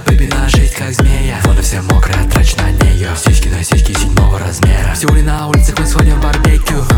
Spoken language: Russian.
бэби, на жизнь как змея. Вода вся мокрая, трачь на нее. Сиськи на сиськи 7-го размера. Сегодня на улицах мы сходим в барбекю.